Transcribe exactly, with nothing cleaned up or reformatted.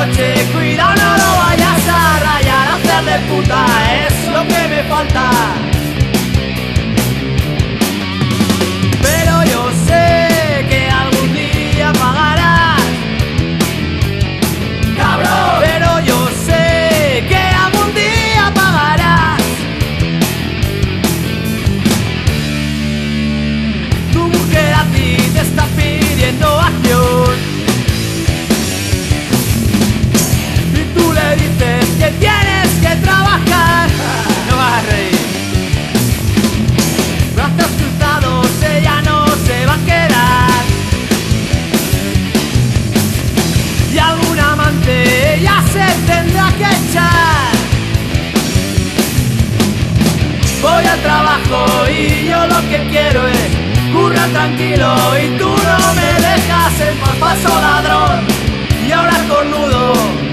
coche, cuidado, no lo vayas a rayar. Hacer de puta es lo que me falta. Pero yo sé que algún día pagarás, cabrón. Pero yo sé que algún día pagarás. Tu mujer a ti te está pidiendo acción y tú le dices que tienes que trabajar. No vas a reír. Brazos cruzados, ella no se va a quedar. Y algún amante ella se tendrá que echar. Voy al trabajo y yo lo que quiero es currar tranquilo y tú no me dejas en paz. Paso ladrón y ahora cornudo.